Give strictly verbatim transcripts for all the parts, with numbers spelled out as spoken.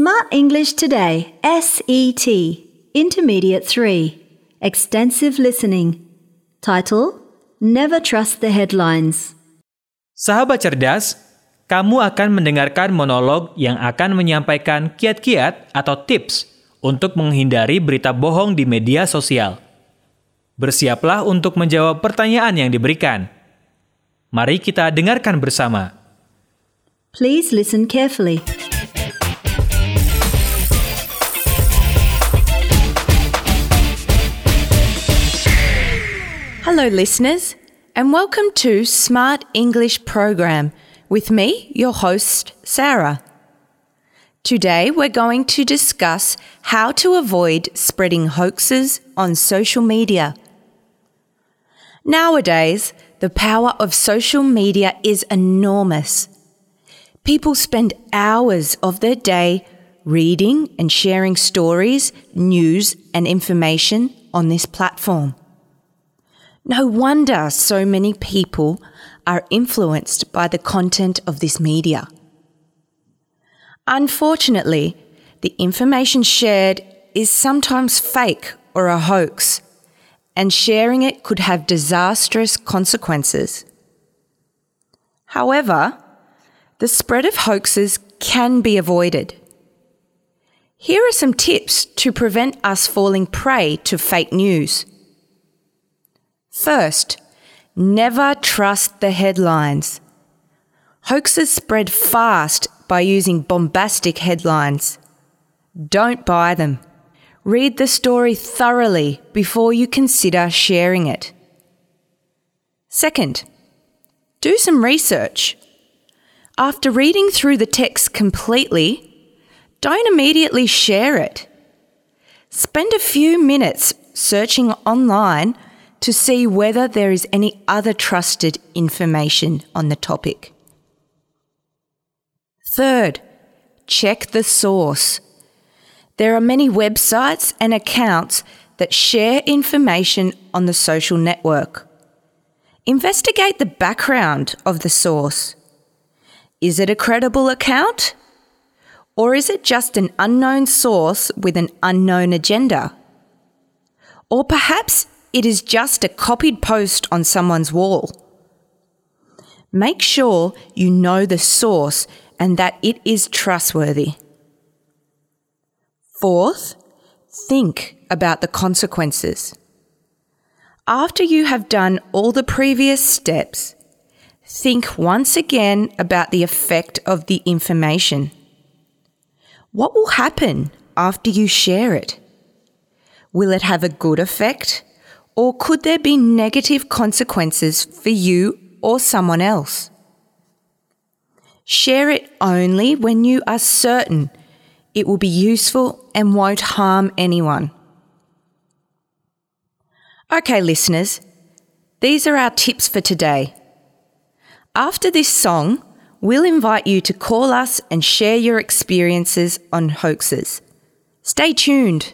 Smart English Today, S E T, Intermediate three, Extensive Listening. Title, Never Trust the Headlines. Sahabat cerdas, kamu akan mendengarkan monolog yang akan menyampaikan kiat-kiat atau tips untuk menghindari berita bohong di media sosial. Bersiaplah untuk menjawab pertanyaan yang diberikan. Mari kita dengarkan bersama. Please listen carefully. Hello listeners, and welcome to Smart English Program with me, your host, Sarah. Today we're going to discuss how to avoid spreading hoaxes on social media. Nowadays, the power of social media is enormous. People spend hours of their day reading and sharing stories, news, and information on this platform. No wonder so many people are influenced by the content of this media. Unfortunately, the information shared is sometimes fake or a hoax, and sharing it could have disastrous consequences. However, the spread of hoaxes can be avoided. Here are some tips to prevent us falling prey to fake news. First, never trust the headlines. Hoaxes spread fast by using bombastic headlines. Don't buy them. Read the story thoroughly before you consider sharing it. Second, do some research. After reading through the text completely, don't immediately share it. Spend a few minutes searching online to see whether there is any other trusted information on the topic. Third, check the source. There are many websites and accounts that share information on the social network. Investigate the background of the source. Is it a credible account? Or is it just an unknown source with an unknown agenda? Or perhaps it is just a copied post on someone's wall. Make sure you know the source and that it is trustworthy. Fourth, think about the consequences. After you have done all the previous steps, think once again about the effect of the information. What will happen after you share it? Will it have a good effect? Or could there be negative consequences for you or someone else? Share it only when you are certain it will be useful and won't harm anyone. Okay, listeners, these are our tips for today. After this song, we'll invite you to call us and share your experiences on hoaxes. Stay tuned.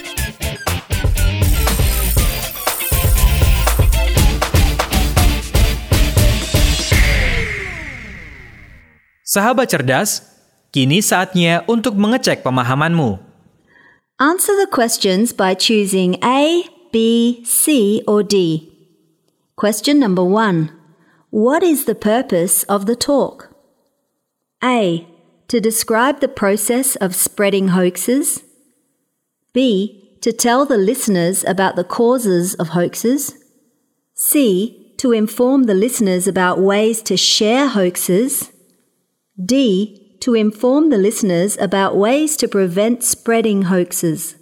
Sahabat cerdas, kini saatnya untuk mengecek pemahamanmu. Answer the questions by choosing A, B, C, or D. Question number one. What is the purpose of the talk? A. To describe the process of spreading hoaxes. B. To tell the listeners about the causes of hoaxes. C. To inform the listeners about ways to share hoaxes. D. To inform the listeners about ways to prevent spreading hoaxes.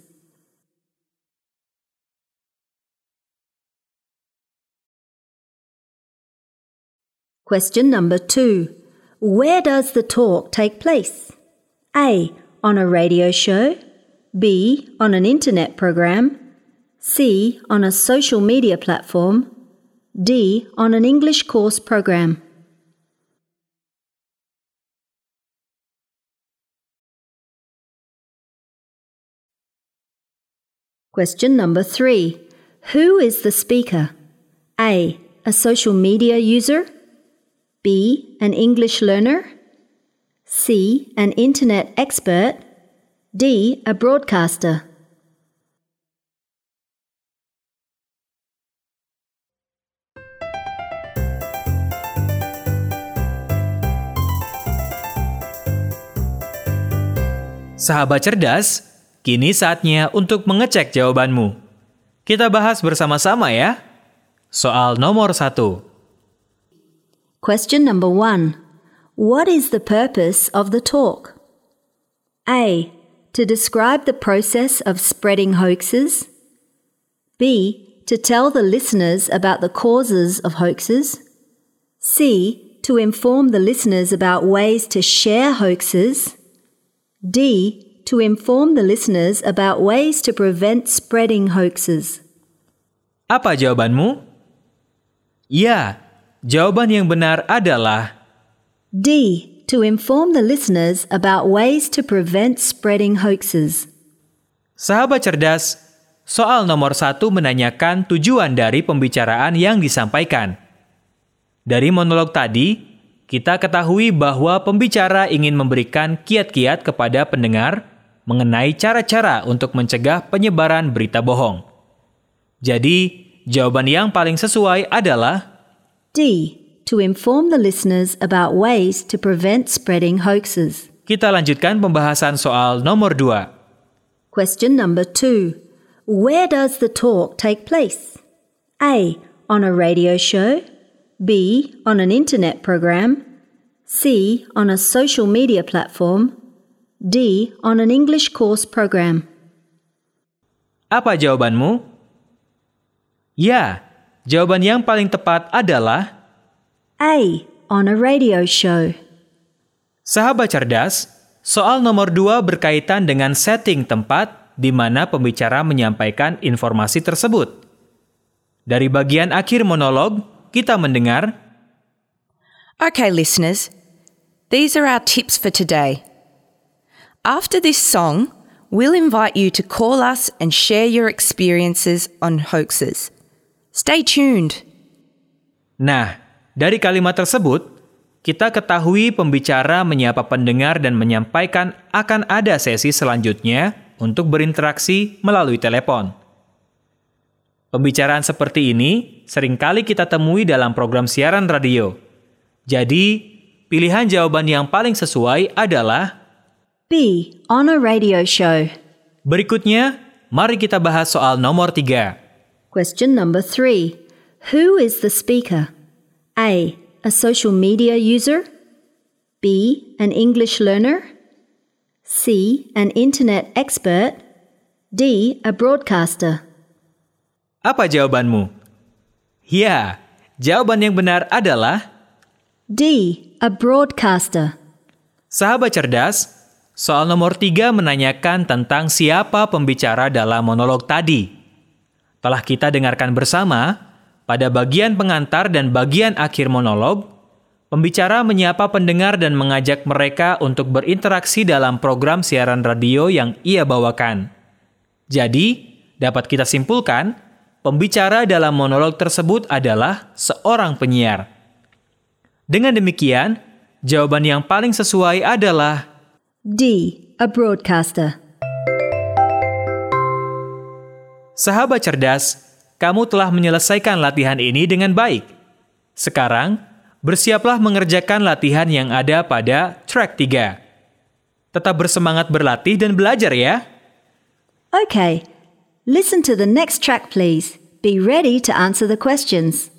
Question number two. Where does the talk take place? A. On a radio show. B. On an internet program. C. On a social media platform. D. On an English course program. Question number three. Who is the speaker? A. A social media user. B. An English learner. C. An internet expert. D. A broadcaster. Sahabat cerdas, kini saatnya untuk mengecek jawabanmu. Kita bahas bersama-sama ya. Soal nomor satu. Question number one. What is the purpose of the talk? A. To describe the process of spreading hoaxes. B. To tell the listeners about the causes of hoaxes. C. To inform the listeners about ways to share hoaxes. D. To inform the listeners about ways to prevent spreading hoaxes. Apa jawabanmu? Ya, jawaban yang benar adalah D. To inform the listeners about ways to prevent spreading hoaxes. Sahabat cerdas, soal nomor satu menanyakan tujuan dari pembicaraan yang disampaikan. Dari monolog tadi, kita ketahui bahwa pembicara ingin memberikan kiat-kiat kepada pendengar mengenai cara-cara untuk mencegah penyebaran berita bohong. Jadi, jawaban yang paling sesuai adalah D. To inform the listeners about ways to prevent spreading hoaxes. Kita lanjutkan pembahasan soal nomor dua. Question number two. Where does the talk take place? A. On a radio show. B. On an internet program. C. On a social media platform. D. On an English course program. Apa jawabanmu? Ya, jawaban yang paling tepat adalah A. On a radio show. Sahabat cerdas, soal nomor dua berkaitan dengan setting tempat di mana pembicara menyampaikan informasi tersebut. Dari bagian akhir monolog, kita mendengar, Okay, listeners, these are our tips for today. After this song, we'll invite you to call us and share your experiences on hoaxes. Stay tuned. Nah, dari kalimat tersebut, kita ketahui pembicara menyapa pendengar dan menyampaikan akan ada sesi selanjutnya untuk berinteraksi melalui telepon. Pembicaraan seperti ini seringkali kita temui dalam program siaran radio. Jadi, pilihan jawaban yang paling sesuai adalah B. On a radio show. Berikutnya, mari kita bahas soal nomor tiga. Question number three. Who is the speaker? A. A social media user. B. An English learner. C. An internet expert. D. A broadcaster. Apa jawabanmu? Ya, jawaban yang benar adalah D. A broadcaster. Sahabat cerdas, soal nomor tiga menanyakan tentang siapa pembicara dalam monolog tadi. Telah kita dengarkan bersama, pada bagian pengantar dan bagian akhir monolog, pembicara menyapa pendengar dan mengajak mereka untuk berinteraksi dalam program siaran radio yang ia bawakan. Jadi, dapat kita simpulkan, pembicara dalam monolog tersebut adalah seorang penyiar. Dengan demikian, jawaban yang paling sesuai adalah D. A broadcaster. Sahabat cerdas, kamu telah menyelesaikan latihan ini dengan baik. Sekarang, bersiaplah mengerjakan latihan yang ada pada track tiga. Tetap bersemangat berlatih dan belajar ya. Okay, listen to the next track please. Be ready to answer the questions.